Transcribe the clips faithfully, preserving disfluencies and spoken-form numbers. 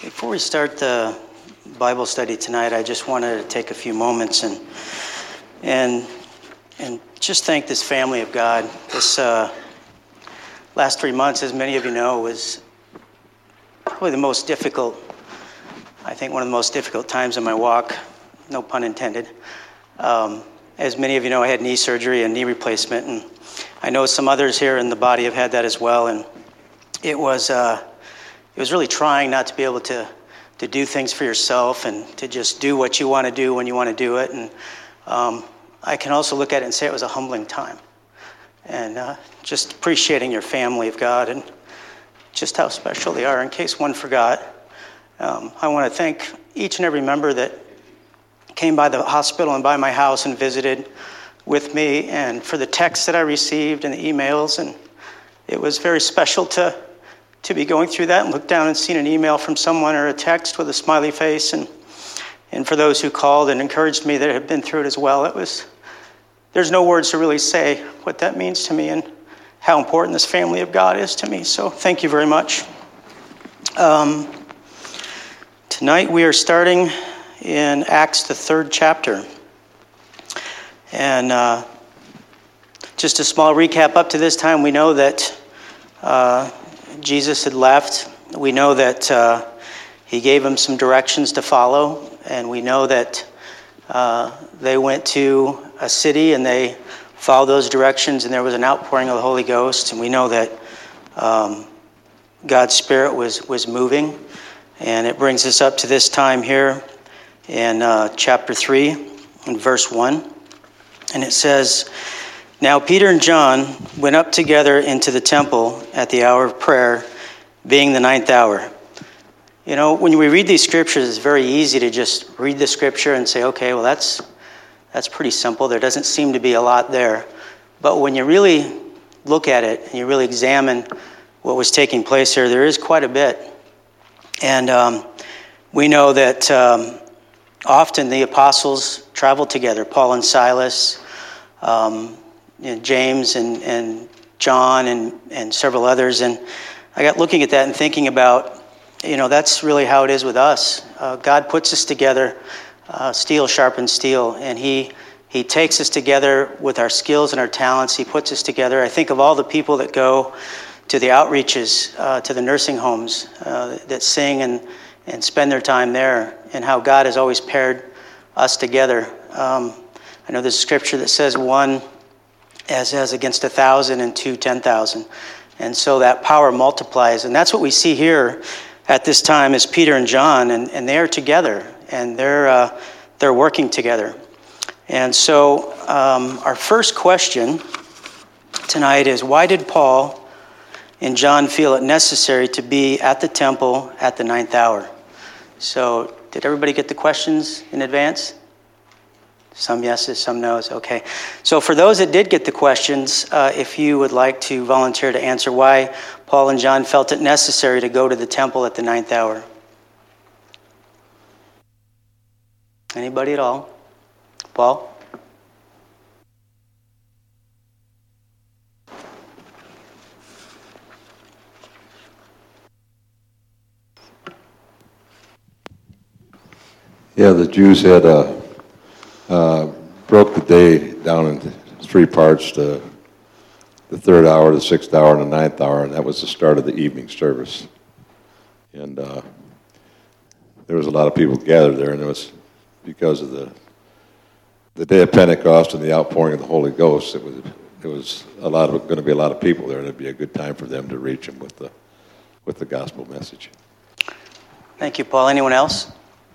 Before we start the Bible study tonight, I just wanted to take a few moments and and and just thank this family of God. This uh, last three months, as many of you know, was probably the most difficult, I think one of the most difficult times in my walk, no pun intended. Um, as many of you know, I had knee surgery and knee replacement, and I know some others here in the body have had that as well, and it was uh, it was really trying not to be able to to do things for yourself and to just do what you want to do when you want to do it. And um, I can also look at it and say it was a humbling time, and uh, just appreciating your family of God and just how special they are. In case one forgot, um, I want to thank each and every member that came by the hospital and by my house and visited with me, and for the texts that I received and the emails. And it was very special to to be going through that and look down and seeing an email from someone or a text with a smiley face. And and for those who called and encouraged me that have been through it as well, it was, there's no words to really say what that means to me and how important this family of God is to me. So thank you very much. Um, tonight we are starting in Acts, the third chapter. And uh, just a small recap up to this time, we know that uh, Jesus had left. We know that uh, he gave him some directions to follow, and we know that uh, they went to a city and they followed those directions, and there was an outpouring of the Holy Ghost, and we know that um, God's Spirit was, was moving. And it brings us up to this time here in uh, chapter three, in verse one. And it says, "Now Peter and John went up together into the temple at the hour of prayer, being the ninth hour." You know, when we read these scriptures, it's very easy to just read the scripture and say, okay, well, that's that's pretty simple. There doesn't seem to be a lot there. But when you really look at it and you really examine what was taking place here, there is quite a bit. And um, we know that um, often the apostles traveled together, Paul and Silas, um, you know, James and, and John and, and several others. And I got looking at that and thinking about, you know, that's really how it is with us. Uh, God puts us together, uh, steel sharpens steel, and he he takes us together with our skills and our talents. He puts us together. I think of all the people that go to the outreaches, uh, to the nursing homes, uh, that sing and, and spend their time there, and how God has always paired us together. Um, I know there's a scripture that says one as, as against a thousand and two, ten thousand. And so that power multiplies. And that's what we see here at this time is Peter and John, and, and they're together, and they're uh, they're working together. And so um, our first question tonight is, why did Paul and John feel it necessary to be at the temple at the ninth hour? So did everybody get the questions in advance? Some yeses, some no's. Okay. So for those that did get the questions, uh, if you would like to volunteer to answer why Paul and John felt it necessary to go to the temple at the ninth hour. Anybody at all? Paul? Yeah, the Jews had a Uh, broke the day down into three parts, the, the third hour, the sixth hour, and the ninth hour, and that was the start of the evening service. And uh, there was a lot of people gathered there, and it was because of the the day of Pentecost and the outpouring of the Holy Ghost. It was it was a lot of going to be a lot of people there, and it'd be a good time for them to reach them with the with the gospel message. Thank you, Paul. Anyone else?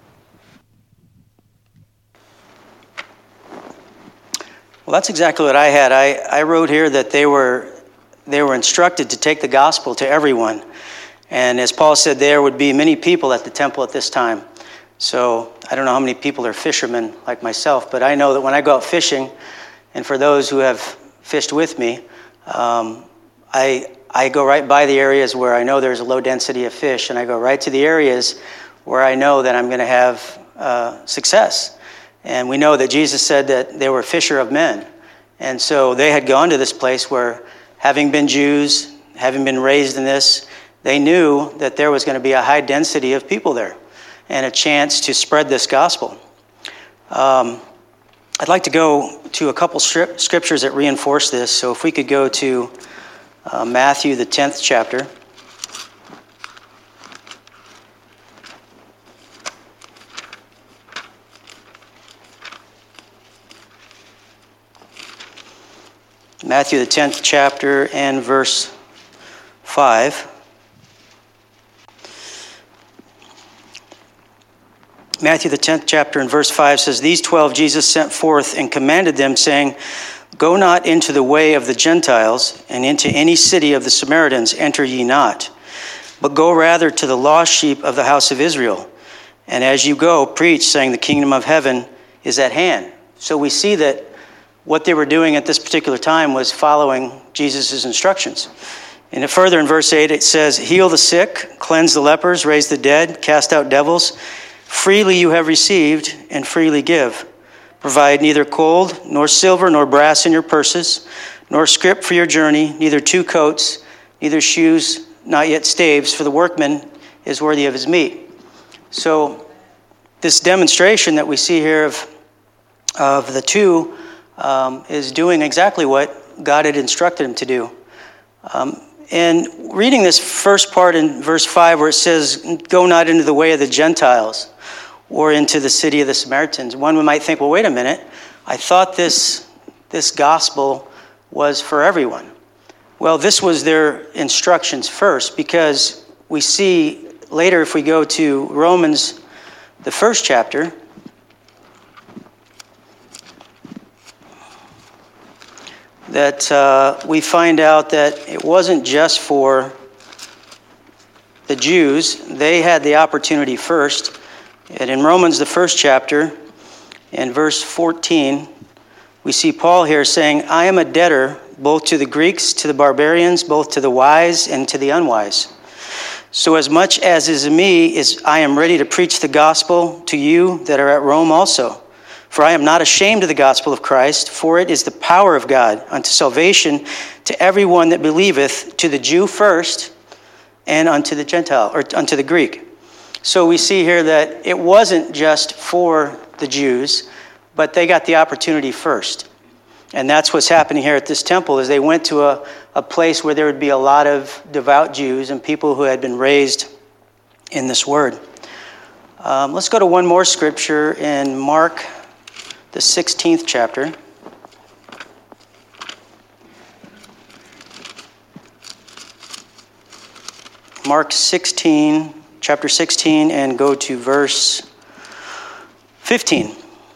Well, that's exactly what I had. I, I wrote here that they were they were instructed to take the gospel to everyone. And as Paul said, there would be many people at the temple at this time. So I don't know how many people are fishermen like myself, but I know that when I go out fishing, and for those who have fished with me, um, I I go right by the areas where I know there's a low density of fish, and I go right to the areas where I know that I'm going to have uh, success. And we know that Jesus said that they were fisher of men. And so they had gone to this place where, having been Jews, having been raised in this, They knew that there was going to be a high density of people there and a chance to spread this gospel. Um, I'd like to go to a couple scriptures that reinforce this. So if we could go to uh, Matthew, the tenth chapter. Matthew, the tenth chapter, and verse five. Matthew, the tenth chapter, and verse five says, "These twelve Jesus sent forth and commanded them, saying, Go not into the way of the Gentiles, and into any city of the Samaritans enter ye not, but go rather to the lost sheep of the house of Israel. And as you go, preach, saying, The kingdom of heaven is at hand." So we see that what they were doing at this particular time was following Jesus' instructions. And further in verse eight, it says, "Heal the sick, cleanse the lepers, raise the dead, cast out devils. Freely you have received, and freely give. Provide neither gold, nor silver, nor brass in your purses, nor scrip for your journey, neither two coats, neither shoes, not yet staves, for the workman is worthy of his meat." So this demonstration that we see here of, of the two um, is doing exactly what God had instructed him to do. Um, and reading this first part in verse five where it says, "Go not into the way of the Gentiles," or into the city of the Samaritans, one might think, well, wait a minute, I thought this, this gospel was for everyone. Well, this was their instructions first, because we see later, if we go to Romans, the first chapter, that uh, we find out that it wasn't just for the Jews. They had the opportunity first. And in Romans, the first chapter, in verse fourteen, we see Paul here saying, "I am a debtor both to the Greeks, to the barbarians, both to the wise and to the unwise. So as much as is in me, is I am ready to preach the gospel to you that are at Rome also. For I am not ashamed of the gospel of Christ, for it is the power of God unto salvation to everyone that believeth, to the Jew first, and unto the Gentile, or unto the Greek." So we see here that it wasn't just for the Jews, but they got the opportunity first. And that's what's happening here at this temple, is they went to a, a place where there would be a lot of devout Jews and people who had been raised in this word. Um, let's go to one more scripture in Mark, the sixteenth chapter. Mark sixteen, chapter sixteen, and go to verse fifteen.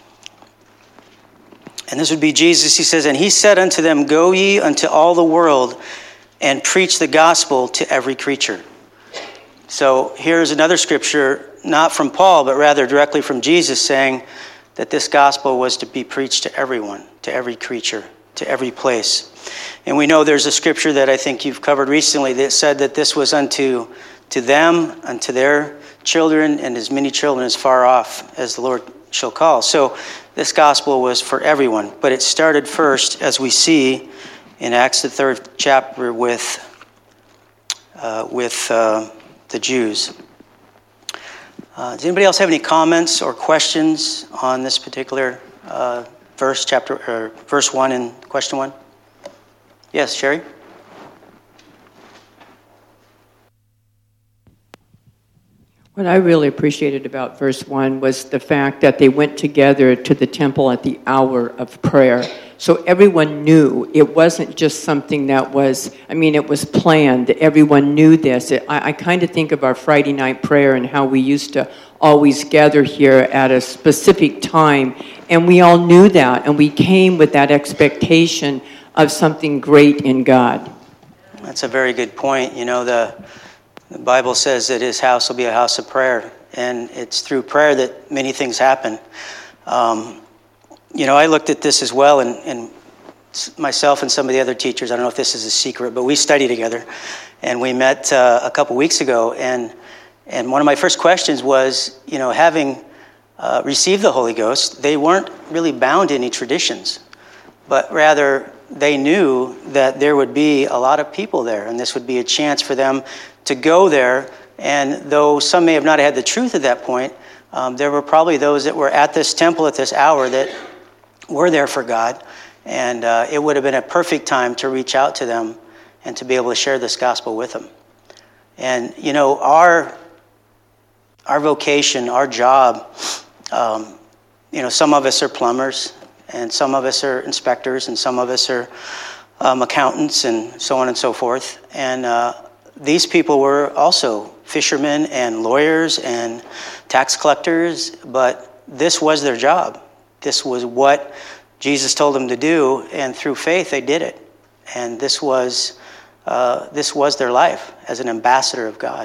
And this would be Jesus. He says, "And he said unto them, Go ye unto all the world, and preach the gospel to every creature." So here's another scripture, not from Paul, but rather directly from Jesus, saying that this gospel was to be preached to everyone, to every creature, to every place. And we know there's a scripture that I think you've covered recently that said that this was unto to them, unto their children, and as many children as far off as the Lord shall call. So this gospel was for everyone, but it started first, as we see in Acts the third chapter, with uh, with uh, the Jews. Uh, does anybody else have any comments or questions on this particular uh, verse, chapter, or verse one and question one? Yes, Sherry? What I really appreciated about verse one was the fact that they went together to the temple at the hour of prayer. So everyone knew. It wasn't just something that was, I mean, it was planned. Everyone knew this. It, I, I kind of think of our Friday night prayer and how we used to always gather here at a specific time. And we all knew that. And we came with that expectation of something great in God. That's a very good point. You know, the, the Bible says that his house will be a house of prayer. And it's through prayer that many things happen. Um, You know, I looked at this as well, and, and myself and some of the other teachers, I don't know if this is a secret, but we study together, and we met uh, a couple weeks ago, and and one of my first questions was, you know, having uh, received the Holy Ghost, they weren't really bound to any traditions, but rather they knew that there would be a lot of people there, and this would be a chance for them to go there. And though some may have not had the truth at that point, um, there were probably those that were at this temple at this hour that were there for God. And uh, it would have been a perfect time to reach out to them and to be able to share this gospel with them. And, you know, our our vocation, our job, um, you know, some of us are plumbers, and some of us are inspectors, and some of us are um, accountants, and so on and so forth. And uh, these people were also fishermen and lawyers and tax collectors, but this was their job. This was what Jesus told them to do, and through faith they did it. And this was uh, this was their life as an ambassador of God.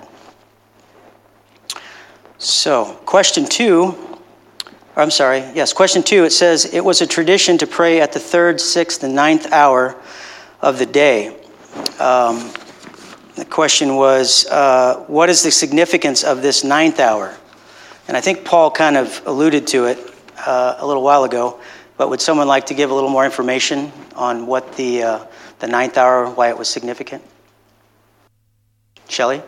So, question two, or I'm sorry, yes, question two, it says, it was a tradition to pray at the third, sixth, and ninth hour of the day. Um, the question was, uh, what is the significance of this ninth hour? And I think Paul kind of alluded to it uh, a little while ago, but would someone like to give a little more information on what the, uh, the ninth hour, why it was significant? Shelley?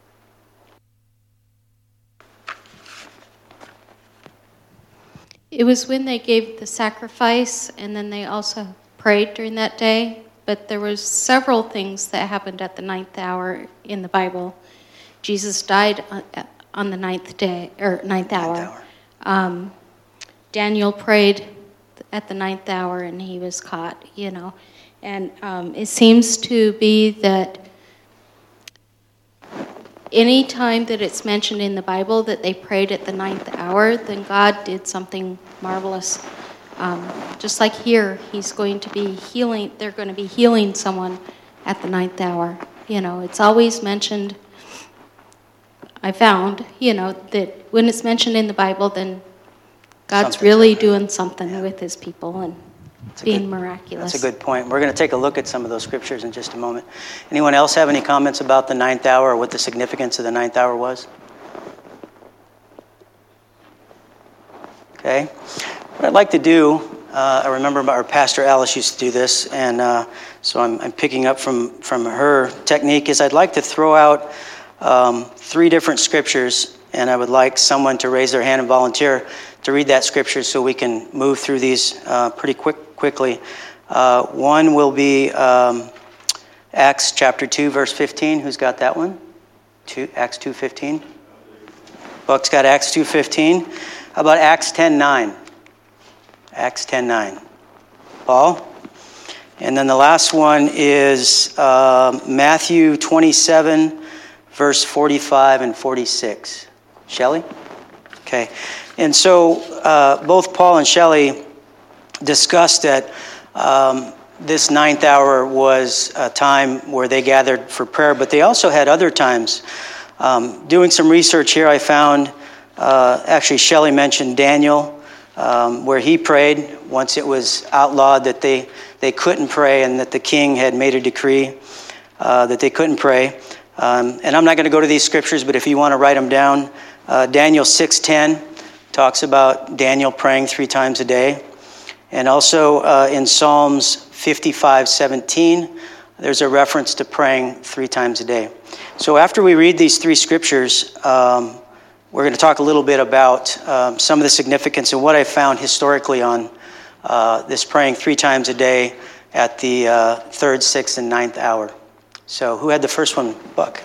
It was when they gave the sacrifice, and then they also prayed during that day. But there was several things that happened at the ninth hour in the Bible. Jesus died on the ninth day, or ninth hour. Ninth hour. Um, Daniel prayed at the ninth hour, and he was caught, you know. And um, it seems to be that any time that it's mentioned in the Bible that they prayed at the ninth hour, then God did something marvelous. Um, just like here, he's going to be healing, they're going to be healing someone at the ninth hour. You know, it's always mentioned, I found, you know, that when it's mentioned in the Bible, then God's something really doing something yeah. with his people and that's being good, miraculous. That's a good point. We're going to take a look at some of those scriptures in just a moment. Anyone else have any comments about the ninth hour or what the significance of the ninth hour was? Okay. What I'd like to do, uh, I remember our pastor Alice used to do this, and uh, so I'm, I'm picking up from, from her technique, is I'd like to throw out um, three different scriptures, and I would like someone to raise their hand and volunteer to read that scripture so we can move through these uh, pretty quick quickly. Uh, one will be um, Acts chapter two, verse fifteen. Who's got that one? Two, Acts two fifteen. Buck's got Acts two fifteen. How about Acts ten nine? Acts ten nine. Paul? And then the last one is uh, Matthew twenty-seven, verse forty-five and forty-six. Shelley? Okay. And so uh, both Paul and Shelley discussed that um, this ninth hour was a time where they gathered for prayer, but they also had other times. Um, doing some research here, I found, uh, actually Shelley mentioned Daniel, um, where he prayed once it was outlawed that they, they couldn't pray and that the king had made a decree uh, that they couldn't pray. Um, and I'm not going to go to these scriptures, but if you want to write them down, uh, Daniel six ten talks about Daniel praying three times a day. And also uh, in Psalms fifty-five seventeen, there's a reference to praying three times a day. So after we read these three scriptures, um, we're going to talk a little bit about um, some of the significance and what I found historically on uh, this praying three times a day at the uh, third, sixth, and ninth hour. So who had the first one? Buck.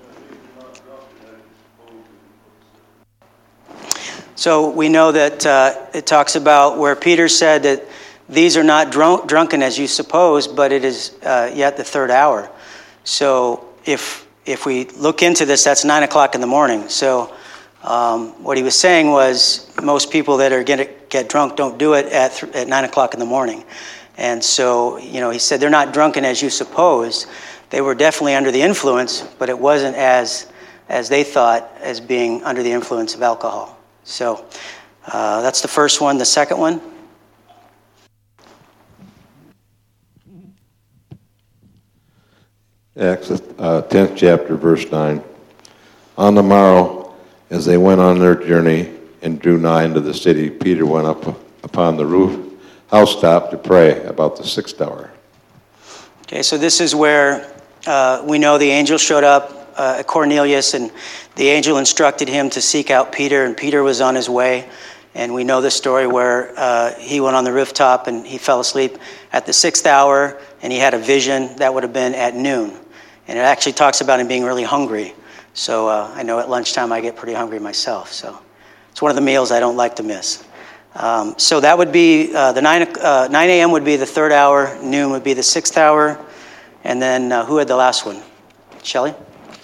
So we know that uh, it talks about where Peter said that these are not drunk, drunken as you suppose, but it is uh, yet the third hour. So if if we look into this, that's nine o'clock in the morning. So um, what he was saying was most people that are going to get drunk don't do it at th- at nine o'clock in the morning. And so, you know, he said they're not drunken as you suppose. They were definitely under the influence, but it wasn't as as they thought as being under the influence of alcohol. So uh, that's the first one. The second one? Acts uh, tenth chapter, verse nine. On the morrow, as they went on their journey and drew nigh into the city, Peter went up upon the roof, housetop, to pray about the sixth hour. Okay, so this is where uh, we know the angel showed up uh, Cornelius, and the angel instructed him to seek out Peter, and Peter was on his way. And we know the story where uh, he went on the rooftop and he fell asleep at the sixth hour, and he had a vision that would have been at noon. And it actually talks about him being really hungry. So uh, I know at lunchtime I get pretty hungry myself. So it's one of the meals I don't like to miss. Um, so that would be uh, the nine uh, nine a.m. would be the third hour, noon would be the sixth hour, and then uh, who had the last one? Shelley?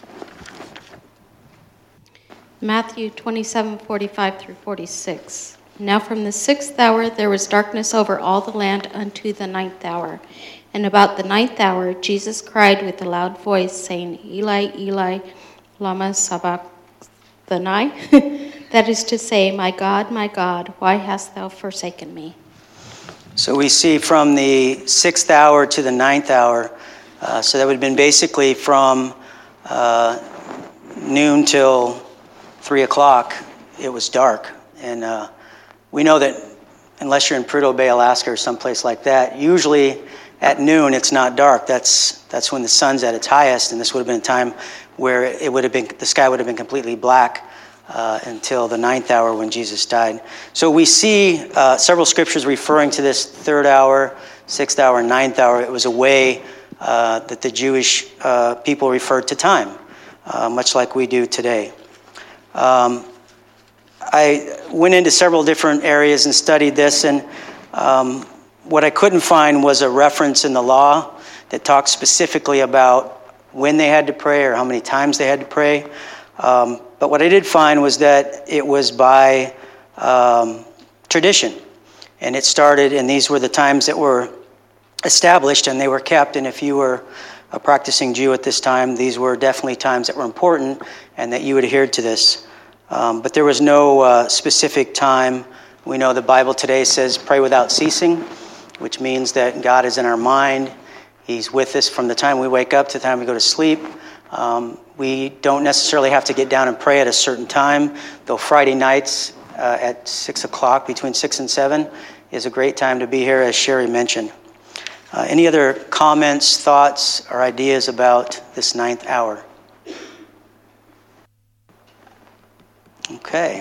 Matthew twenty-seven, forty-five through forty-six. Now from the sixth hour there was darkness over all the land unto the ninth hour. And about the ninth hour Jesus cried with a loud voice, saying, Eli, Eli, lama sabachthani? That is to say, my God, my God, why hast thou forsaken me? So we see from the sixth hour to the ninth hour, uh, so that would have been basically from uh, noon till three o'clock, it was dark. And uh, we know that unless you're in Prudhoe Bay, Alaska, or someplace like that, usually at noon it's not dark. That's that's when the sun's at its highest, and this would have been a time where it would have been the sky would have been completely black uh, until the ninth hour when Jesus died. So we see uh, several scriptures referring to this third hour, sixth hour, ninth hour. It was a way uh, that the Jewish uh, people referred to time, uh, much like we do today. Um, I went into several different areas and studied this, and um, what I couldn't find was a reference in the law that talks specifically about when they had to pray or how many times they had to pray. Um, but what I did find was that it was by um, tradition, and it started, and these were the times that were established, and they were kept, and if you were a practicing Jew at this time, these were definitely times that were important and that you adhered to this. Um, but there was no uh, specific time. We know the Bible today says pray without ceasing, which means that God is in our mind. He's with us from the time we wake up to the time we go to sleep. Um, we don't necessarily have to get down and pray at a certain time, though Friday nights uh, at six o'clock, between six and seven, is a great time to be here, as Sherry mentioned. Uh, any other comments, thoughts, or ideas about this ninth hour? Okay.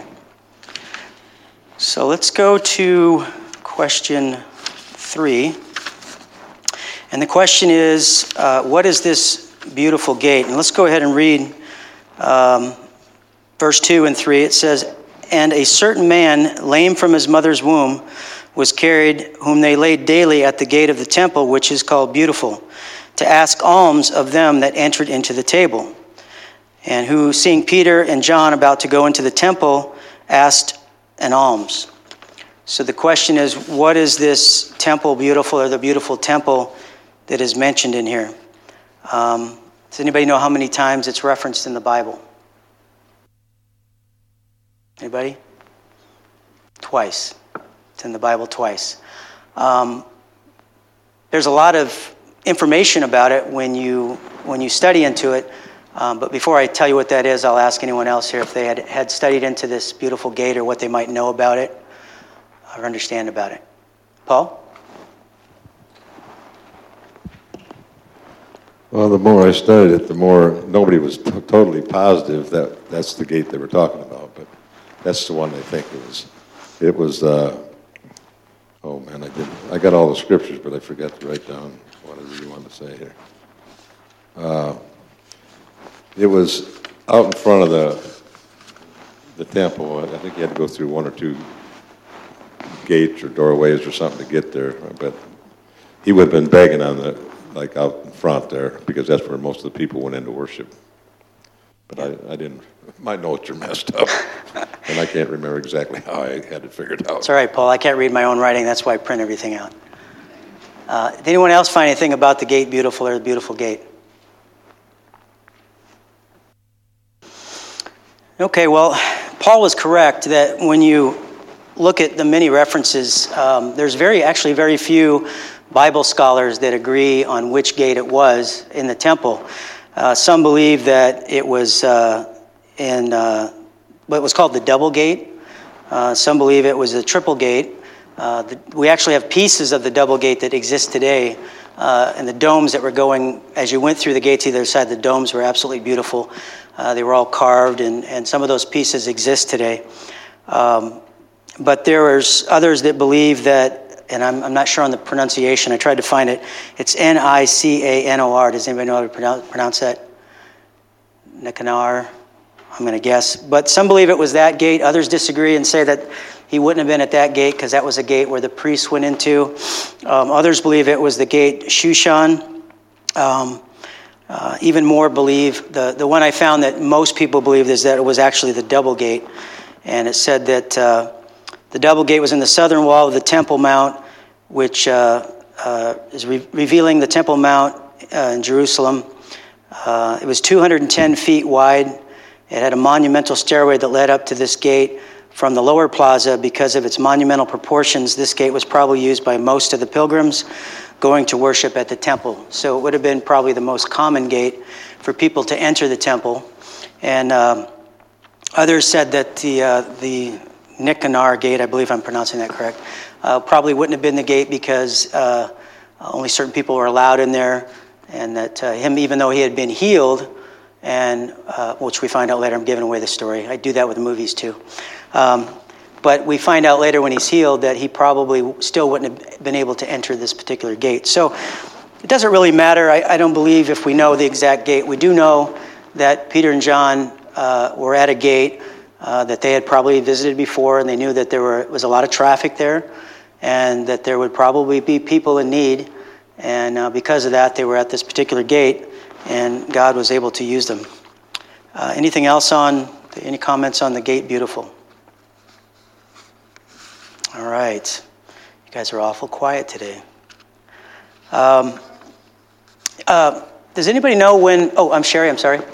So let's go to question three. And the question is, uh, what is this beautiful gate? And let's go ahead and read um, verse two and three. It says, And a certain man, lame from his mother's womb, was carried, whom they laid daily at the gate of the temple, which is called Beautiful, to ask alms of them that entered into the table. And who, seeing Peter and John about to go into the temple, asked an alms. So the question is, what is this temple beautiful, or the beautiful temple that is mentioned in here? Um, does anybody know how many times it's referenced in the Bible? Anybody? Twice. It's in the Bible twice. Um, there's a lot of information about it when you when you study into it. Um, but before I tell you what that is, I'll ask anyone else here if they had, had studied into this beautiful gate or what they might know about it or understand about it. Paul? Well, the more I studied it, the more nobody was t- totally positive that that's the gate they were talking about. But that's the one they think it was. It was, uh, oh man, I did. I got all the scriptures, but I forgot to write down what I really wanted to say here. Uh, It was out in front of the the temple. I think you had to go through one or two gates or doorways or something to get there. But he would have been begging on the, like out in front there, because that's where most of the people went in to worship. But I, I didn't, my notes are messed up, and I can't remember exactly how I had it figured out. It's all right, Paul. I can't read my own writing. That's why I print everything out. Uh, did anyone else find anything about the gate beautiful or the beautiful gate? Okay, well, Paul was correct that when you look at the many references, um, there's very, actually very few Bible scholars that agree on which gate it was in the temple. Uh, some believe that it was uh, in uh, what was called the double gate. Uh, some believe it was a triple gate. Uh, the, we actually have pieces of the double gate that exist today uh, and the domes that were going, as you went through the gates either side, the domes were absolutely beautiful. Uh, they were all carved, and, and some of those pieces exist today. Um, but there was others that believe that, and I'm, I'm not sure on the pronunciation, I tried to find it, it's N I C A N O R. Does anybody know how to pronounce, pronounce that? Nicanor, I'm going to guess. But some believe it was that gate. Others disagree and say that he wouldn't have been at that gate because that was a gate where the priests went into. Um, others believe it was the gate Shushan. Um, uh, even more believe, the, the one I found that most people believe is that it was actually the double gate. And it said that uh, the double gate was in the southern wall of the Temple Mount, which uh, uh, is re- revealing the Temple Mount uh, in Jerusalem. Uh, it was two hundred ten feet wide. It had a monumental stairway that led up to this gate from the lower plaza. Because of its monumental proportions, this gate was probably used by most of the pilgrims going to worship at the temple. So it would have been probably the most common gate for people to enter the temple. And um, others said that the uh, the Nicanor gate, I believe I'm pronouncing that correct, uh, probably wouldn't have been the gate because uh, only certain people were allowed in there, and that uh, him, even though he had been healed, and uh, which we find out later, I'm giving away the story. I do that with movies too. Um, but we find out later when he's healed that he probably still wouldn't have been able to enter this particular gate. So it doesn't really matter. I, I don't believe if we know the exact gate. We do know that Peter and John uh, were at a gate uh, that they had probably visited before, and they knew that there were, was a lot of traffic there, and that there would probably be people in need. And uh, because of that, they were at this particular gate, and God was able to use them. Uh, anything else on, any comments on the gate beautiful? All right. You guys are awful quiet today. Um, uh, does anybody know when, oh, I'm Sherry, I'm sorry.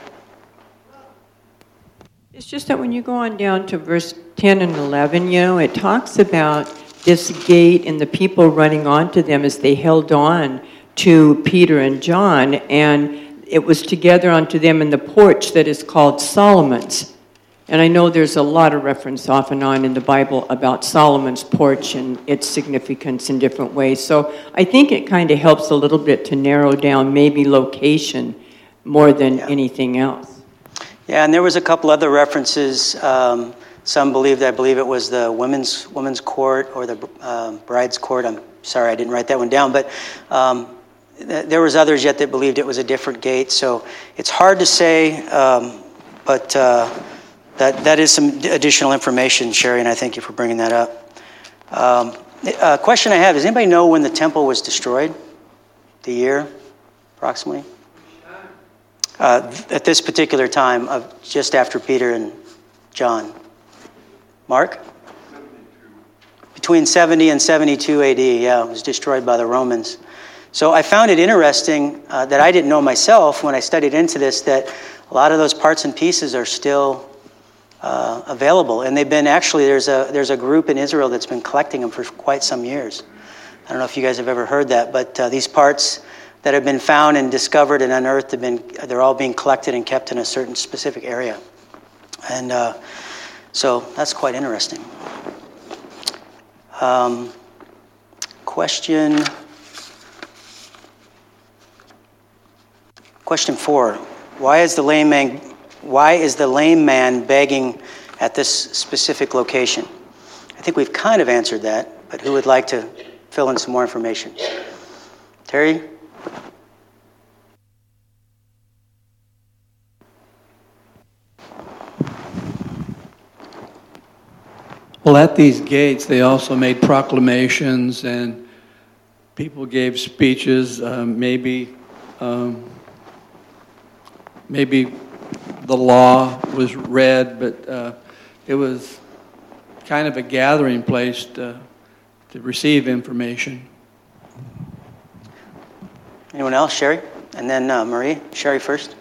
It's just that when you go on down to verse ten and eleven, you know, it talks about this gate and the people running onto them as they held on to Peter and John, and it was together unto them in the porch that is called Solomon's. And I know there's a lot of reference off and on in the Bible about Solomon's porch and its significance in different ways. So I think it kind of helps a little bit to narrow down maybe location more than yeah. anything else. Yeah, and there was a couple other references. Um, some believed, I believe it was the women's women's court or the uh, bride's court. I'm sorry, I didn't write that one down, but um, th- there was others yet that believed it was a different gate. So it's hard to say, um, but uh, that that is some additional information, Sherry, and I thank you for bringing that up. Um, a question I have, does anybody know when the temple was destroyed? The year, approximately? Uh, at this particular time, of just after Peter and John. Mark? Between seventy and seventy-two A D, yeah, it was destroyed by the Romans. So I found it interesting uh, that I didn't know myself when I studied into this, that a lot of those parts and pieces are still uh, available. And they've been, actually, there's a there's a group in Israel that's been collecting them for quite some years. I don't know if you guys have ever heard that, but uh, these parts that have been found and discovered and unearthed have been, they're all being collected and kept in a certain specific area. And uh, so that's quite interesting. Um, question, question four, why is the lame man, why is the lame man begging at this specific location? I think we've kind of answered that, but who would like to fill in some more information? Terry? Well, at these gates, they also made proclamations, and people gave speeches. Um, maybe, um, maybe the law was read, but uh, it was kind of a gathering place to, to receive information. Anyone else? Sherry? And then uh, Marie. Sherry first.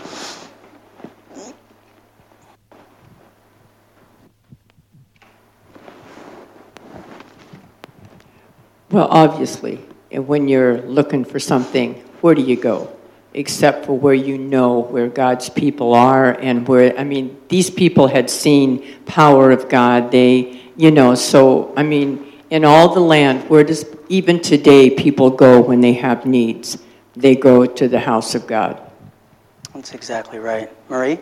Well, obviously, when you're looking for something, where do you go? Except for where you know where God's people are, and where, I mean, these people had seen power of God. They, you know, so, I mean, in all the land, where does even today people go when they have needs? They go to the house of God. That's exactly right. Marie?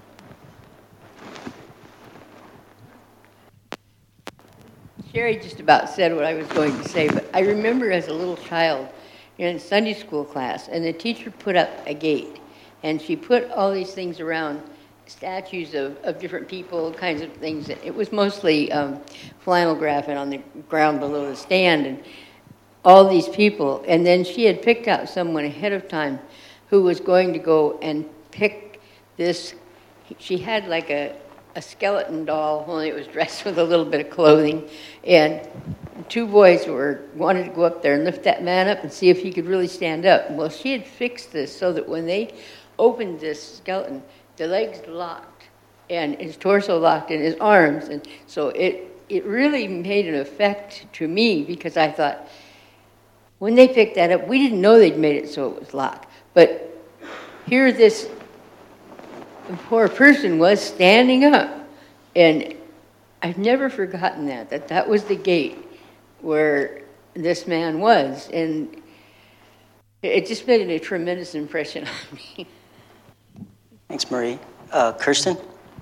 Sherry just about said what I was going to say, but I remember as a little child in Sunday school class, and the teacher put up a gate, and she put all these things around, statues of, of different people, kinds of things. It was mostly um, flannel graphing on the ground below the stand, and all these people. And then she had picked out someone ahead of time who was going to go and pick this. She had like a a skeleton doll, only it was dressed with a little bit of clothing, and two boys were wanted to go up there and lift that man up and see if he could really stand up. Well, she had fixed this so that when they opened this skeleton, the legs locked, and his torso locked in his arms, and so it it really made an effect to me, because I thought, when they picked that up, we didn't know they'd made it so it was locked, but here this the poor person was standing up, and I've never forgotten that, that that was the gate where this man was, and it just made a tremendous impression on me. Thanks, Marie. Uh, Kirsten?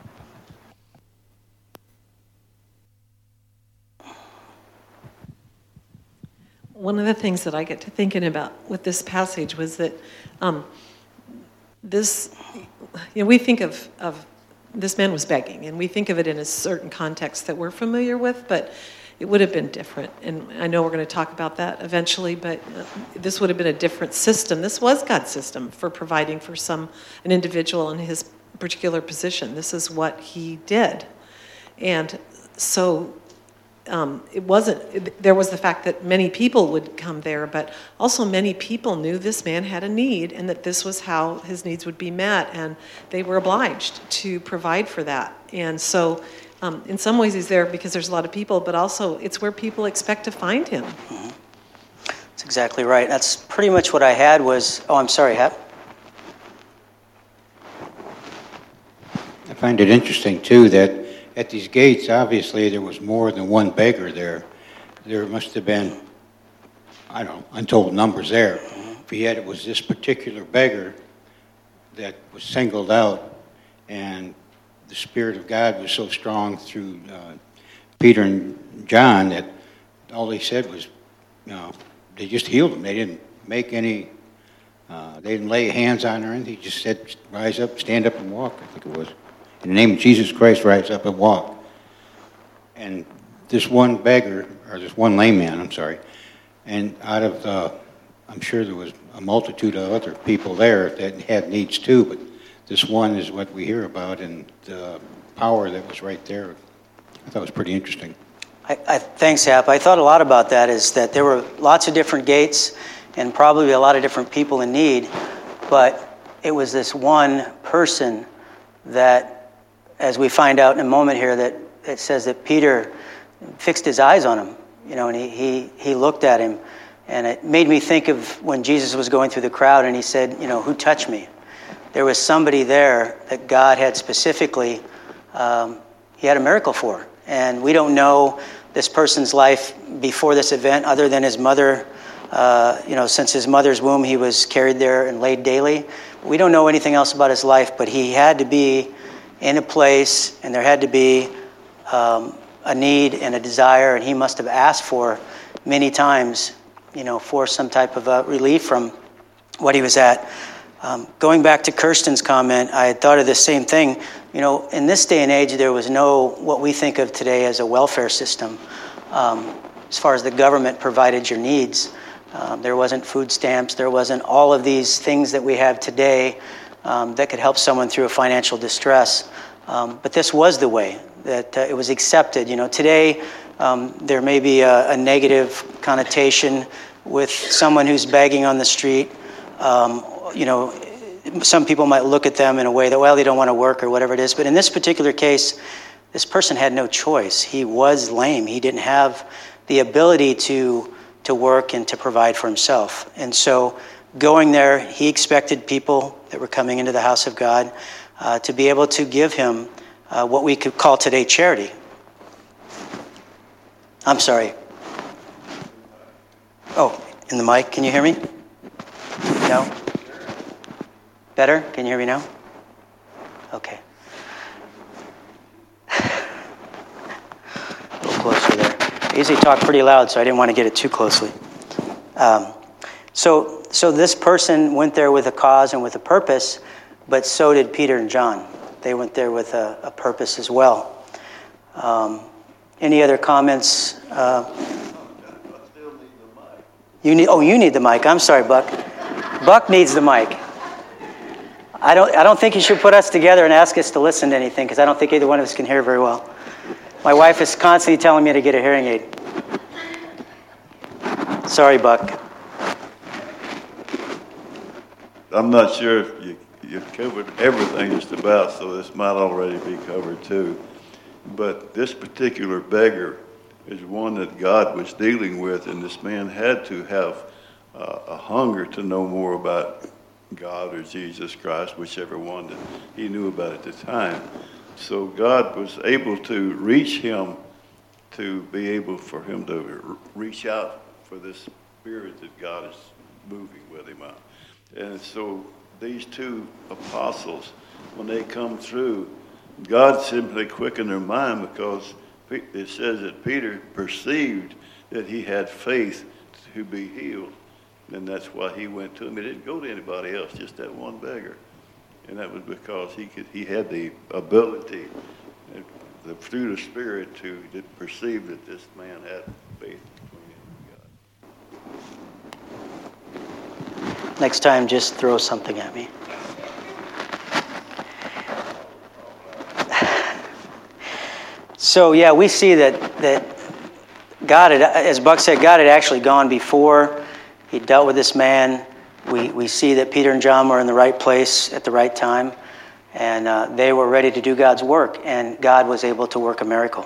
One of the things that I get to thinking about with this passage was that um, this, you know, we think of, of this man was begging, and we think of it in a certain context that we're familiar with, but it would have been different. And I know we're going to talk about that eventually, but this would have been a different system. This was God's system for providing for some an individual in his particular position. This is what he did. And so Um, it wasn't, it, there was the fact that many people would come there, but also many people knew this man had a need and that this was how his needs would be met, and they were obliged to provide for that. And so um, in some ways he's there because there's a lot of people, but also it's where people expect to find him. Mm-hmm. That's exactly right. That's pretty much what I had was, oh, I'm sorry, Hap. I find it interesting, too, that at these gates, obviously, there was more than one beggar there. There must have been, I don't know, untold numbers there. But yet it was this particular beggar that was singled out, and the Spirit of God was so strong through uh, Peter and John that all they said was, you know, they just healed him. They didn't make any, uh, they didn't lay hands on her, and he just said, rise up, stand up, and walk, I think it was. In the name of Jesus Christ, rise up and walk. And this one beggar, or this one lame man, I'm sorry, and out of, uh, I'm sure there was a multitude of other people there that had needs too, but this one is what we hear about, and the power that was right there, I thought was pretty interesting. I, I, thanks, Hap. I thought a lot about that, is that there were lots of different gates and probably a lot of different people in need, but it was this one person that, as we find out in a moment here, that it says that Peter fixed his eyes on him, you know, and he, he, he looked at him. And it made me think of when Jesus was going through the crowd and he said, you know, who touched me? There was somebody there that God had specifically, um, he had a miracle for. And we don't know this person's life before this event other than his mother, uh, you know, since his mother's womb, he was carried there and laid daily. We don't know anything else about his life, but he had to be in a place, and there had to be um, a need and a desire, and he must have asked for many times, you know, for some type of uh, relief from what he was at. Um, going back to Kirsten's comment, I had thought of the same thing. You know, in this day and age, there was no, what we think of today as a welfare system. Um, as far as the government provided your needs, um, there wasn't food stamps, there wasn't all of these things that we have today Um, that could help someone through a financial distress. Um, but this was the way that uh, it was accepted. You know, today um, there may be a, a negative connotation with someone who's begging on the street. Um, you know, some people might look at them in a way that, well, they don't want to work or whatever it is. But in this particular case, this person had no choice. He was lame. He didn't have the ability to to work and to provide for himself. And so going there, he expected people that were coming into the house of God uh, to be able to give him uh, what we could call today charity. I'm sorry. Oh, in the mic, can you hear me? No? Better? Can you hear me now? Okay. A little closer there. I usually talk pretty loud, so I didn't want to get it too closely. Um, so, so this person went there with a cause and with a purpose, but so did Peter and John. They went there with a, a purpose as well. Um, any other comments? Uh, you need. Oh, you need the mic. I'm sorry, Buck. Buck needs the mic. I don't. I don't think you should put us together and ask us to listen to anything, because I don't think either one of us can hear very well. My wife is constantly telling me to get a hearing aid. Sorry, Buck. I'm not sure if you, you've covered everything just about, so this might already be covered too. But this particular beggar is one that God was dealing with, and this man had to have uh, a hunger to know more about God or Jesus Christ, whichever one that he knew about at the time. So God was able to reach him, to be able for him to reach out for this spirit that God is moving with him on. And so these two apostles, when they come through, God simply quickened their mind, because it says that Peter perceived that he had faith to be healed. And that's why he went to him. He didn't go to anybody else, just that one beggar. And that was because he could, he had the ability uh, the, through the Spirit to, to perceive that this man had faith between him and God. Next time, just throw something at me. So yeah, we see that that God had, as Buck said, God had actually gone before. He dealt with this man. We we see that Peter and John were in the right place at the right time, and uh, they were ready to do God's work, and God was able to work a miracle.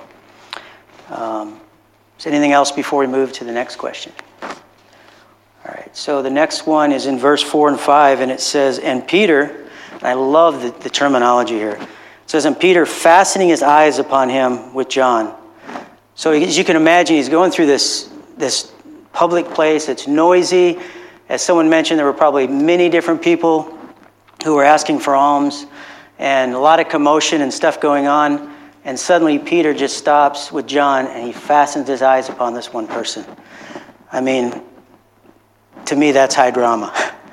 Um, is anything else before we move to the next question? All right, so the next one is in verse four and five, and it says, and Peter, and I love the, the terminology here, it says, and Peter, fastening his eyes upon him with John. So as you can imagine, he's going through this, this public place. It's noisy. As someone mentioned, there were probably many different people who were asking for alms, and a lot of commotion and stuff going on. And suddenly Peter just stops with John, and he fastens his eyes upon this one person. I mean, to me, that's high drama.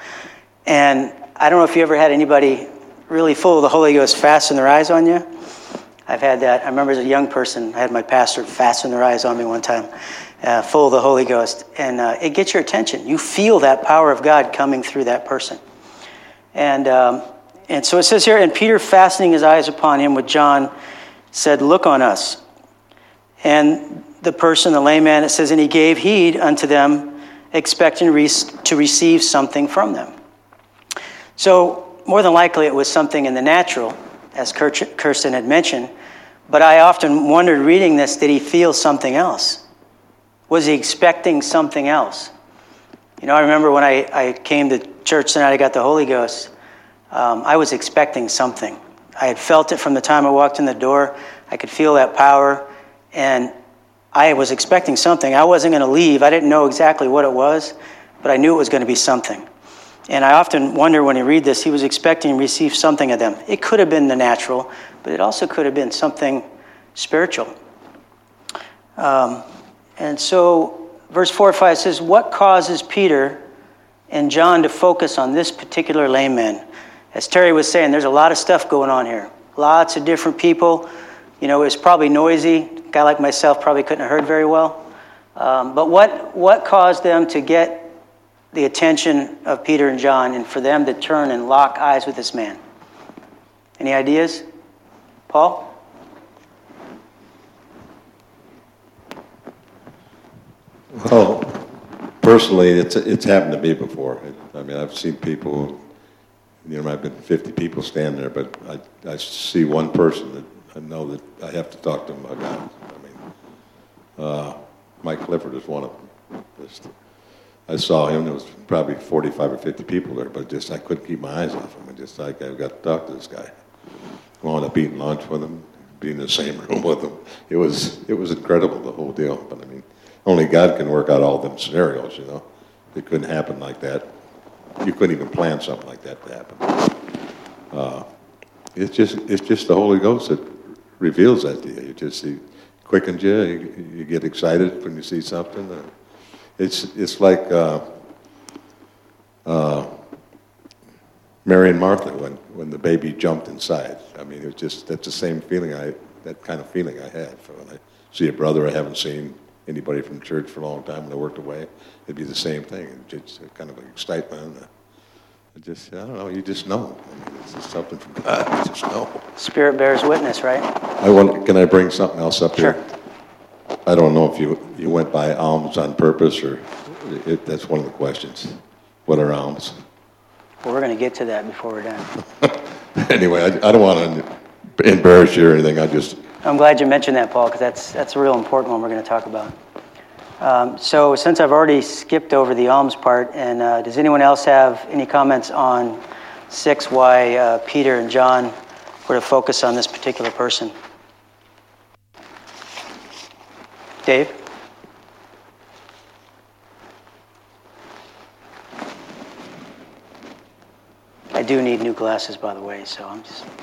And I don't know if you ever had anybody really full of the Holy Ghost fasten their eyes on you. I've had that. I remember as a young person, I had my pastor fasten their eyes on me one time, uh, full of the Holy Ghost. And uh, it gets your attention. You feel that power of God coming through that person. And um, and so it says here, and Peter, fastening his eyes upon him with John, said, look on us. And the person, the lame man, it says, and he gave heed unto them, expecting to receive something from them. So more than likely it was something in the natural, as Kirsten had mentioned, but I often wondered reading this, did he feel something else? Was he expecting something else? You know, I remember when I, I came to church tonight, I got the Holy Ghost, um, I was expecting something. I had felt it from the time I walked in the door. I could feel that power, and I was expecting something. I wasn't going to leave. I didn't know exactly what it was, but I knew it was going to be something. And I often wonder when you read this, he was expecting to receive something of them. It could have been the natural, but it also could have been something spiritual. Um, and so verse four or five says, what causes Peter and John to focus on this particular lame man? As Terry was saying, there's a lot of stuff going on here. Lots of different people. You know, it was probably noisy. A guy like myself probably couldn't have heard very well. Um, but what what caused them to get the attention of Peter and John, and for them to turn and lock eyes with this man? Any ideas? Paul? Well, personally, it's it's happened to me before. I mean, I've seen people, you know, I've been fifty people stand there, but I, I see one person that I know that I have to talk to them about God. I mean, uh, Mike Clifford is one of them. Just, I saw him. There was probably forty-five or fifty people there, but just I couldn't keep my eyes off him. I just like I got to talk to this guy. I wound up eating lunch with him, being in the same room with him. It was it was incredible, the whole deal. But I mean, only God can work out all them scenarios, you know. it couldn't happen like that. You couldn't even plan something like that to happen. Uh, it's just it's just the Holy Ghost that reveals that to you. You just see, quickens you. You, you get excited when you see something. Uh, it's it's like uh, uh, Mary and Martha when, when the baby jumped inside. I mean, it was just that's the same feeling I that kind of feeling I had for when I see a brother I haven't seen anybody from church for a long time when I worked away. It'd be the same thing. It's just kind of an excitement. Uh, it just I don't know. You just know. I mean, it's just something from God. You just know. Spirit bears witness, right? I want. Can I bring something else up Sure. here? I don't know if you you went by alms on purpose or it, that's one of the questions. What are alms? Well, we're going to get to that before we're done. Anyway, I, I don't want to embarrass you or anything. I just. I'm glad you mentioned that, Paul, because that's that's a real important one we're going to talk about. Um, so since I've already skipped over the alms part, and uh, does anyone else have any comments on six, why uh, Peter and John were to focus on this particular person? Dave? I do need new glasses, by the way, so I'm just...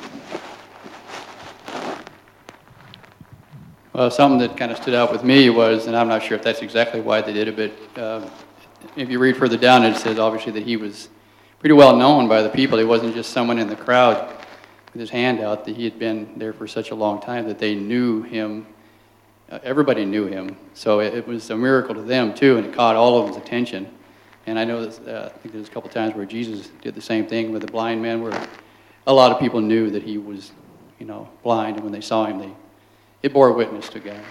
Well, something that kind of stood out with me was, and I'm not sure if that's exactly why they did it, but uh, if you read further down, it says obviously that he was pretty well known by the people. He wasn't just someone in the crowd with his hand out, that he had been there for such a long time that they knew him. Uh, everybody knew him. So it, it was a miracle to them, too, and it caught all of them's attention. And I know that, uh, I think there's a couple times where Jesus did the same thing with the blind man, where a lot of people knew that he was, you know, blind, and when they saw him, they it bore witness to God.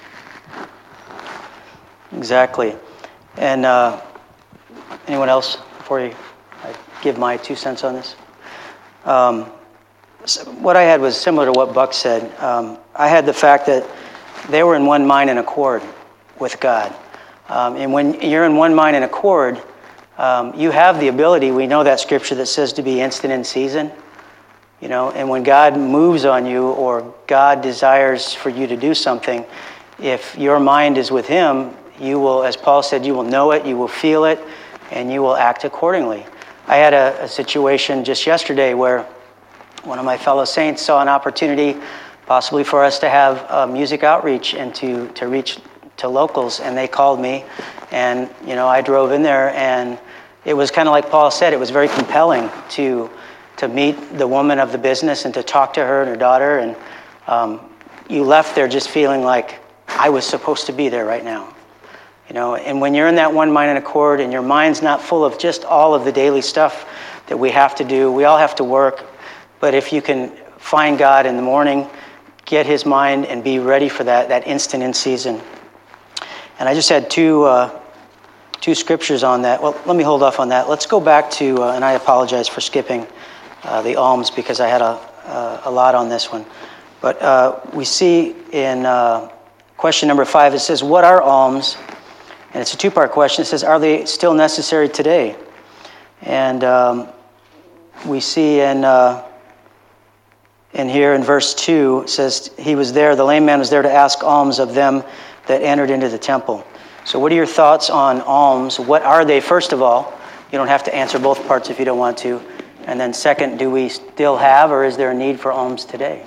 Exactly. And uh, anyone else before you, I give my two cents on this? Um, so what I had was similar to what Buck said. Um, I had the fact that they were in one mind and accord with God. Um, and when you're in one mind and accord, um, you have the ability, we know that scripture that says to be instant in season. You know, and when God moves on you or God desires for you to do something, if your mind is with Him, you will, as Paul said, you will know it, you will feel it, and you will act accordingly. I had a, a situation just yesterday where one of my fellow saints saw an opportunity possibly for us to have a music outreach and to, to reach to locals, and they called me, and, you know, I drove in there, and it was kind of like Paul said, it was very compelling to to meet the woman of the business and to talk to her and her daughter. And um, you left there just feeling like I was supposed to be there right now. You know, and when you're in that one mind and accord and your mind's not full of just all of the daily stuff that we have to do, we all have to work. But if you can find God in the morning, get His mind and be ready for that, that instant in season. And I just had two uh, two scriptures on that. Well, let me hold off on that. Let's go back to, uh, and I apologize for skipping Uh, the alms because I had a, uh, a lot on this one. But uh, we see in uh, question number five, it says, what are alms? And it's a two-part question. It says, are they still necessary today? And um, we see in, uh, in here in verse two, it says, he was there, the lame man was there to ask alms of them that entered into the temple. So what are your thoughts on alms? What are they, first of all? You don't have to answer both parts if you don't want to. And then second, do we still have or is there a need for alms today?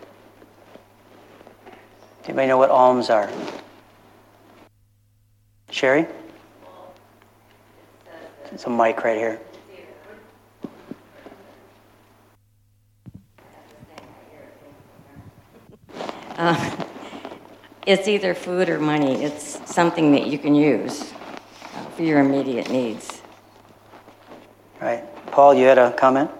Anybody know what alms are? Sherry? There's a mic right here. Uh, it's either food or money. It's something that you can use uh, for your immediate needs. Right. Paul, you had a comment?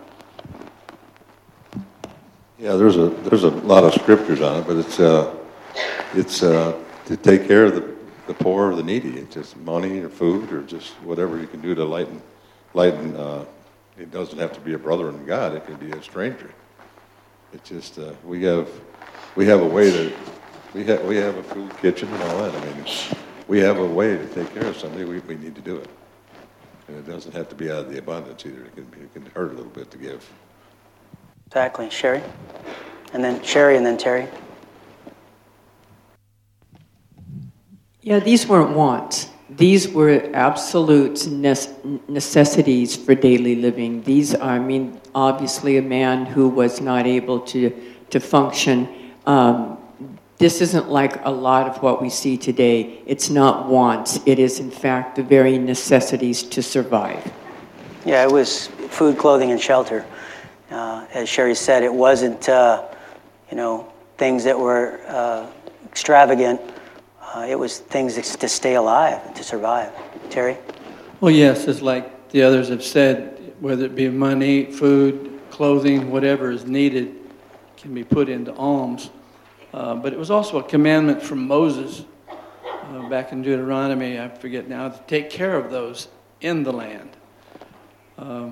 Yeah, there's a there's a lot of scriptures on it, but it's uh, it's uh, to take care of the, the poor or the needy. It's just money or food or just whatever you can do to lighten lighten. Uh, it doesn't have to be a brother in God. It can be a stranger. It's just uh, we have we have a way to we have we have a food kitchen and all that. I mean, we have a way to take care of somebody. We we need to do it. And it doesn't have to be out of the abundance either. It can be, it can hurt a little bit to give. Exactly. Sherry? And then Sherry and then Terry. Yeah, these weren't wants. These were absolute nece- necessities for daily living. These are, I mean, obviously a man who was not able to, to function. Um, this isn't like a lot of what we see today. It's not wants. It is, in fact, the very necessities to survive. Yeah, it was food, clothing, and shelter. Uh, as Sherry said, it wasn't, uh, you know, things that were uh, extravagant. Uh, it was things to stay alive and to survive. Terry? Well, yes, it's like the others have said, whether it be money, food, clothing, whatever is needed can be put into alms. Uh, but it was also a commandment from Moses uh, back in Deuteronomy, I forget now, to take care of those in the land. Um,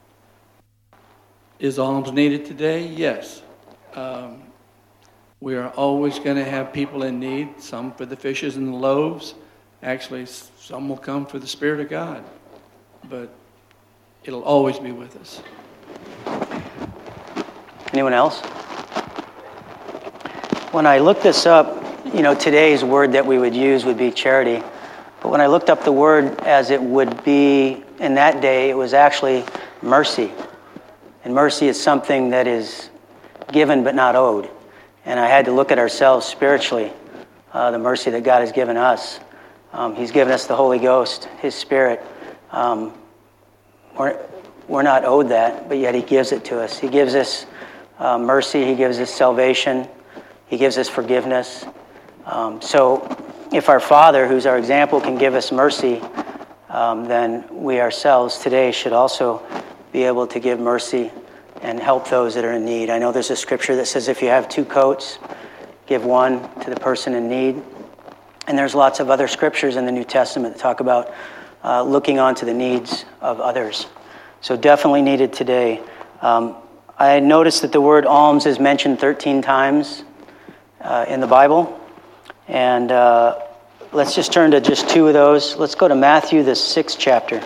is alms needed today? Yes. Um, We are always going to have people in need, some for the fishes and the loaves. Actually, some will come for the Spirit of God. But it'll always be with us. Anyone else? When I looked this up, you know, today's word that we would use would be charity. But when I looked up the word as it would be in that day, it was actually mercy. And mercy is something that is given but not owed. And I had to look at ourselves spiritually, uh, the mercy that God has given us. Um, he's given us the Holy Ghost, His Spirit. Um, we're, we're not owed that, but yet He gives it to us. He gives us uh, mercy. He gives us salvation. He gives us forgiveness. Um, so if our Father, who's our example, can give us mercy, um, then we ourselves today should also be able to give mercy and help those that are in need. I know there's a scripture that says if you have two coats, give one to the person in need. And there's lots of other scriptures in the New Testament that talk about uh, looking onto the needs of others. So definitely needed today. Um, I noticed that the word alms is mentioned thirteen times uh, in the Bible. And uh, let's just turn to just two of those. Let's go to Matthew, the sixth chapter.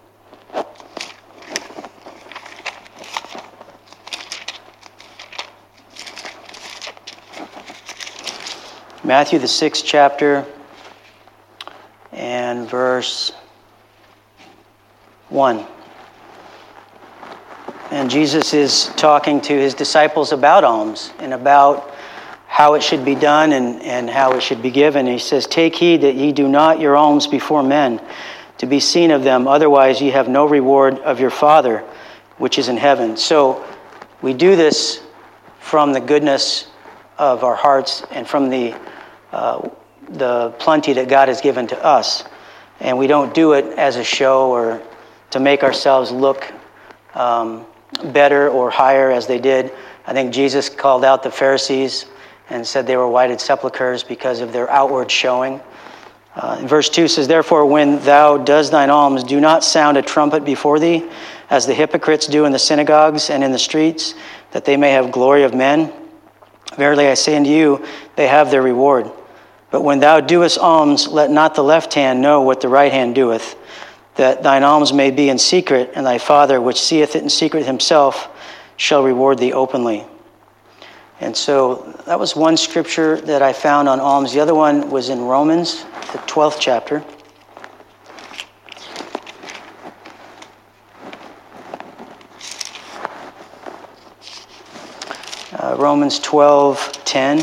Matthew, the sixth chapter, and verse one. And Jesus is talking to His disciples about alms and about how it should be done and, and how it should be given. And He says, "Take heed that ye do not your alms before men, to be seen of them, otherwise ye have no reward of your Father, which is in heaven." So we do this from the goodness of our hearts and from the Uh, the plenty that God has given to us. And we don't do it as a show or to make ourselves look um, better or higher as they did. I think Jesus called out the Pharisees and said they were whited sepulchres because of their outward showing. Uh, verse two says, "Therefore, when thou does thine alms, do not sound a trumpet before thee, as the hypocrites do in the synagogues and in the streets, that they may have glory of men. Verily I say unto you, they have their reward. But when thou doest alms, let not the left hand know what the right hand doeth, that thine alms may be in secret, and thy Father, which seeth it in secret himself, shall reward thee openly." And so that was one scripture that I found on alms. The other one was in Romans, the twelfth chapter. Uh, Romans twelve ten.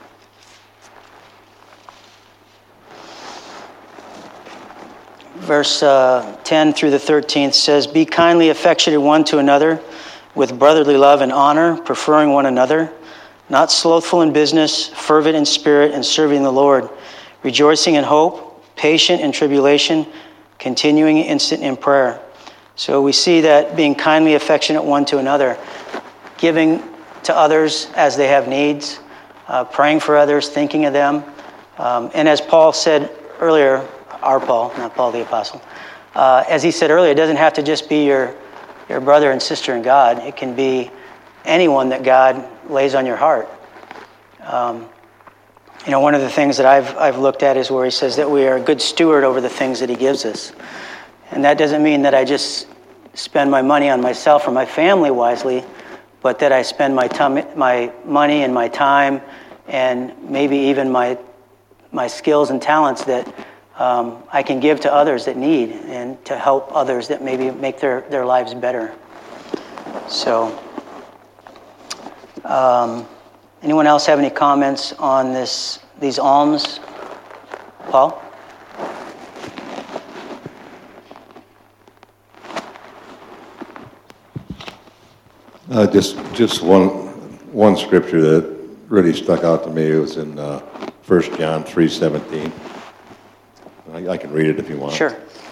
Verse uh, ten through the thirteenth says, "Be kindly affectionate one to another with brotherly love and honor, preferring one another, not slothful in business, fervent in spirit, and serving the Lord, rejoicing in hope, patient in tribulation, continuing instant in prayer." So we see that being kindly affectionate one to another, giving to others as they have needs, uh, praying for others, thinking of them. Um, and as Paul said earlier, our Paul, not Paul the Apostle, uh, as he said earlier, it doesn't have to just be your, your brother and sister in God. It can be anyone that God lays on your heart. Um, you know, one of the things that I've, I've looked at is where he says that we are a good steward over the things that He gives us. And that doesn't mean that I just spend my money on myself or my family wisely, but that I spend my time, my money and my time and maybe even my my skills and talents that um, I can give to others that need and to help others that maybe make their, their lives better. So, um, anyone else have any comments on this? These alms? Paul? Uh, just just one one scripture that really stuck out to me. It was in uh, First John three seventeen. I, I can read it if you want. Sure.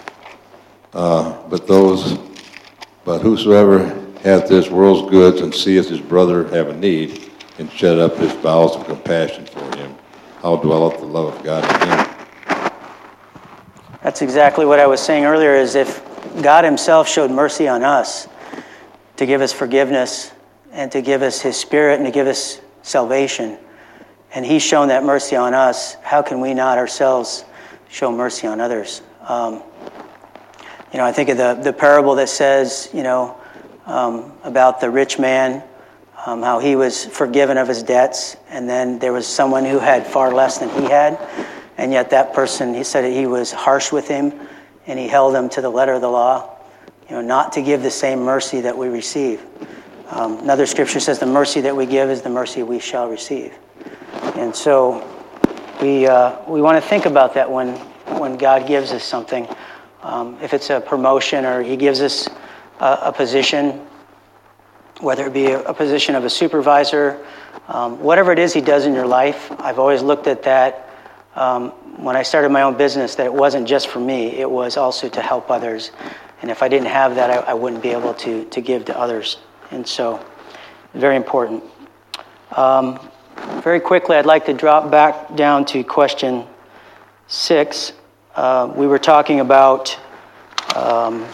Uh, but those, but whosoever hath this world's goods and seeth his brother have a need, and shut up his bowels of compassion for him, how dwelleth the love of God in him? That's exactly what I was saying earlier, is if God himself showed mercy on us to give us forgiveness and to give us his Spirit and to give us salvation, and he's shown that mercy on us, how can we not ourselves show mercy on others? Um, you know, I think of the, the parable that says, you know, um, about the rich man, um, how he was forgiven of his debts, and then there was someone who had far less than he had, and yet that person, he said he was harsh with him, and he held him to the letter of the law, you know, not to give the same mercy that we receive. Um, another scripture says the mercy that we give is the mercy we shall receive. And so we uh, we want to think about that when when God gives us something. Um, if it's a promotion or he gives us a, a position, whether it be a, a position of a supervisor, um, whatever it is he does in your life, I've always looked at that um, when I started my own business, that it wasn't just for me, it was also to help others. And if I didn't have that, I, I wouldn't be able to, to give to others. And so, very important. Um, very quickly, I'd like to drop back down to question six. Uh, we were talking about, um,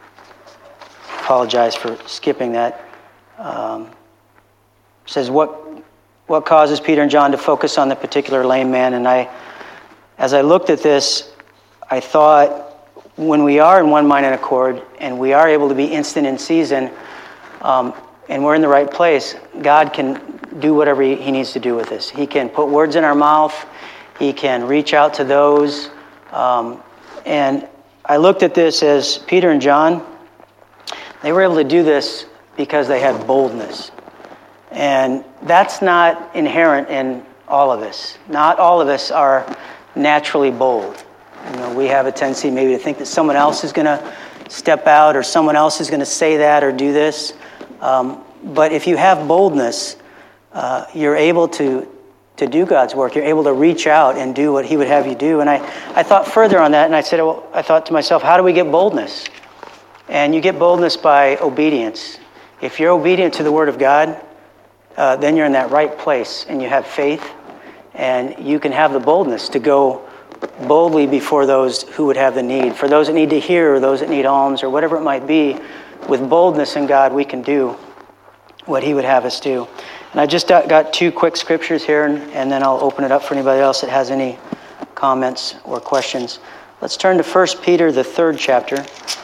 apologize for skipping that. Um, says, what what causes Peter and John to focus on the particular lame man? And I, as I looked at this, I thought, when we are in one mind and accord, and we are able to be instant in season, um, and we're in the right place, God can do whatever he, he needs to do with us. He can put words in our mouth. He can reach out to those. Um, and I looked at this as Peter and John, they were able to do this because they had boldness. And that's not inherent in all of us. Not all of us are naturally bold. You know, we have a tendency maybe to think that someone else is going to step out or someone else is going to say that or do this. Um, but if you have boldness, uh, you're able to to do God's work. You're able to reach out and do what he would have you do. And I, I thought further on that, and I said, well, I thought to myself, how do we get boldness? And you get boldness by obedience. If you're obedient to the Word of God, uh, then you're in that right place and you have faith, and you can have the boldness to go boldly before those who would have the need. For those that need to hear, or those that need alms, or whatever it might be, with boldness in God, we can do what he would have us do. And I just got two quick scriptures here, and, and then I'll open it up for anybody else that has any comments or questions. Let's turn to First Peter, the third chapter.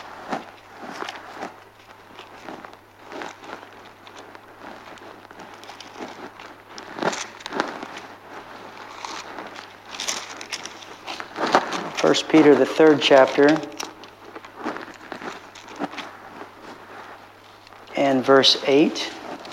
First Peter, the third chapter, and verse eight.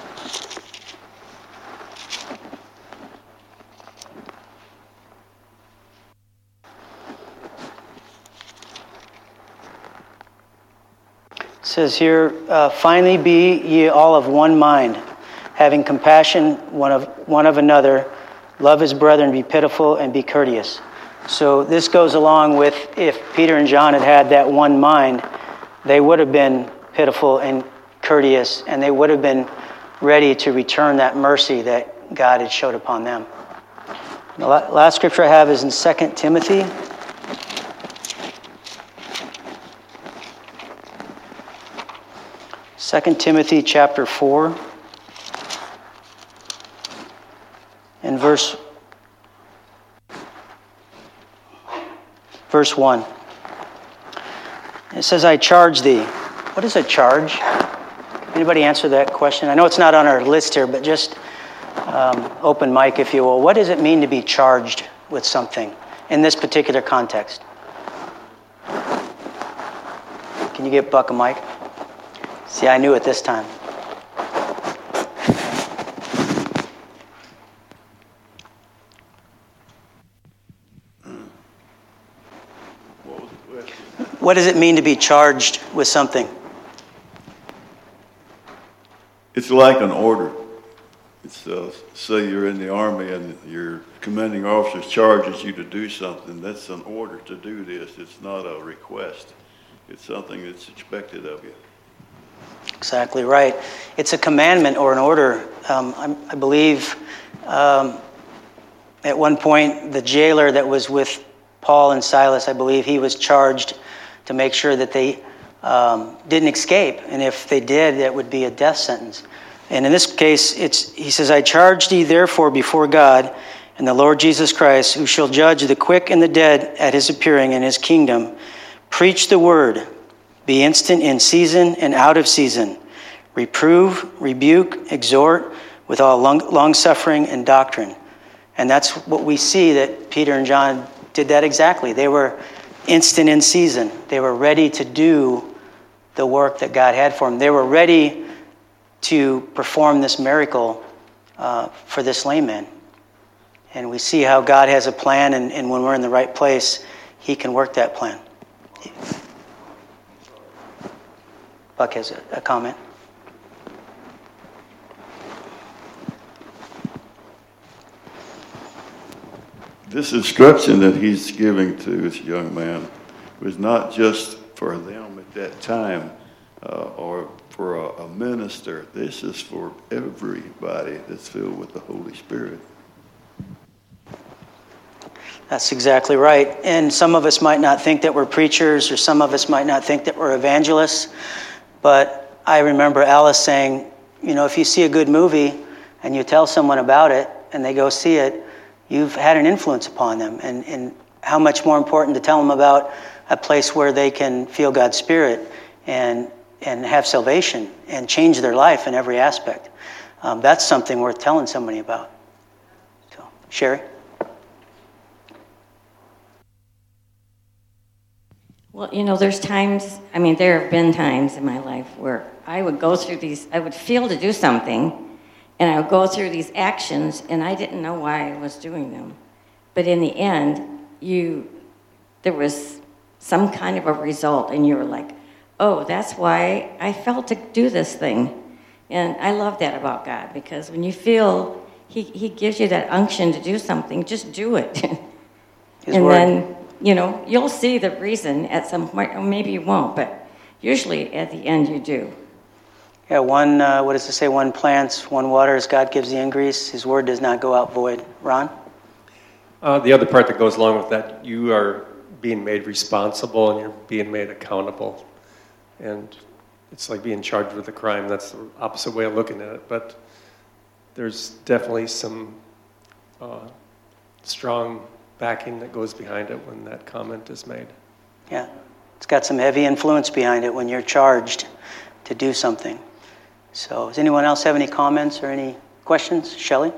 It says here, uh, finally be ye all of one mind, having compassion one of one of another, love his brethren, be pitiful, and be courteous. So this goes along with, if Peter and John had had that one mind, they would have been pitiful and courteous, and they would have been ready to return that mercy that God had showed upon them. The last scripture I have is in Second Timothy. Second Timothy chapter four, and verse verse one. It says, I charge thee. What is a charge? Anybody answer that question? I know it's not on our list here, but just um, open mic, if you will. What does it mean to be charged with something in this particular context? can you get Buck a mic? See, I knew it this time. What was the question? What does it mean to be charged with something? It's like an order. It's, uh, say you're in the Army and your commanding officer charges you to do something. That's an order to do this. It's not a request. It's something that's expected of you. Exactly right. It's a commandment or an order. Um, I, I believe um, at one point the jailer that was with Paul and Silas, I believe he was charged to make sure that they um, didn't escape. And if they did, that would be a death sentence. And in this case, it's he says, I charge thee therefore before God and the Lord Jesus Christ, who shall judge the quick and the dead at his appearing in his kingdom. Preach the word. Be instant in season and out of season. Reprove, rebuke, exhort with all long, long-suffering and doctrine. And that's what we see that Peter and John did that exactly. They were instant in season. They were ready to do the work that God had for them. They were ready to perform this miracle uh, for this lame man. And we see how God has a plan, and, and when we're in the right place, he can work that plan. Buck has a, a comment. This instruction that he's giving to this young man was not just for them at that time uh, or for a, a minister. This is for everybody that's filled with the Holy Spirit. That's exactly right. And some of us might not think that we're preachers, or some of us might not think that we're evangelists. But I remember Alice saying, you know, if you see a good movie and you tell someone about it and they go see it, you've had an influence upon them. And, and how much more important to tell them about a place where they can feel God's Spirit and and have salvation and change their life in every aspect. Um, that's something worth telling somebody about. So, Sherry? Well, you know, there's times, I mean, there have been times in my life where I would go through these, I would feel to do something, and I would go through these actions, and I didn't know why I was doing them. But in the end, you, there was some kind of a result, and you were like, oh, that's why I felt to do this thing. And I love that about God, because when you feel he, he gives you that unction to do something, just do it. His and word. then, you know, you'll see the reason at some point, or maybe you won't, but usually at the end you do. Yeah, one, uh, what does it say? One plants, one waters, God gives the increase. His word does not go out void. Ron? Uh, the other part that goes along with that, you are being made responsible and you're being made accountable. And it's like being charged with a crime. That's the opposite way of looking at it. But there's definitely some uh, strong backing that goes behind it when that comment is made. Yeah, it's got some heavy influence behind it when you're charged to do something. So does anyone else have any comments or any questions? Shelley?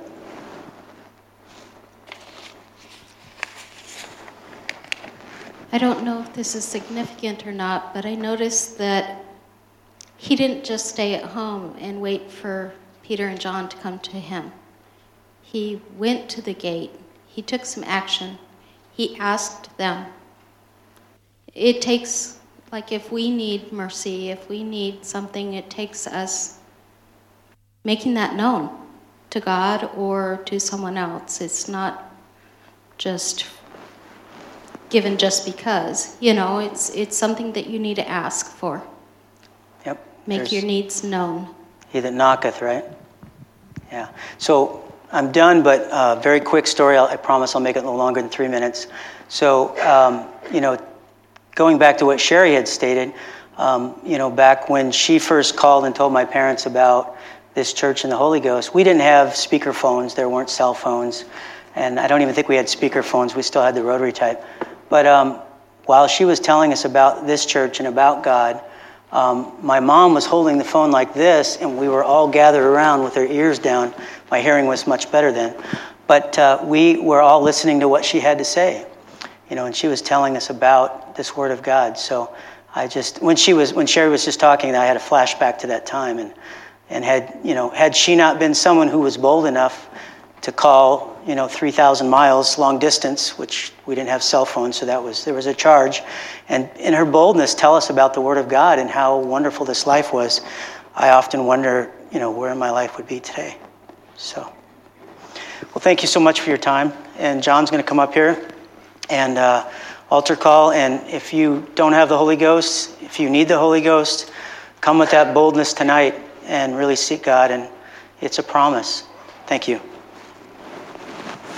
I don't know if this is significant or not, but I noticed that he didn't just stay at home and wait for Peter and John to come to him. He went to the gate. He took some action. He asked them. It takes, like if we need mercy, if we need something, it takes us making that known to God or to someone else. It's not just given just because. You know, it's it's something that you need to ask for. Yep. Make There's your needs known. He that knocketh, right? Yeah. So I'm done, but uh, very quick story. I'll, I promise I'll make it no longer than three minutes. So, um, you know, going back to what Sherry had stated, um, you know, back when she first called and told my parents about this church and the Holy Ghost, we didn't have speaker phones. There weren't cell phones. And I don't even think we had speaker phones. We still had the rotary type. But um, while she was telling us about this church and about God, um, my mom was holding the phone like this, and we were all gathered around with our ears down. My hearing was much better then. But uh, we were all listening to what she had to say. You know, and she was telling us about this Word of God. So I just, when she was, when Sherry was just talking, I had a flashback to that time, and and had, you know, had she not been someone who was bold enough to call, you know, three thousand miles long distance, which we didn't have cell phones, so that was, there was a charge, and in her boldness, tell us about the Word of God and how wonderful this life was. I often wonder, you know, where my life would be today. So, well, thank you so much for your time, and John's going to come up here and uh, altar call, and if you don't have the Holy Ghost, if you need the Holy Ghost, come with that boldness tonight and really seek God, and it's a promise. Thank you.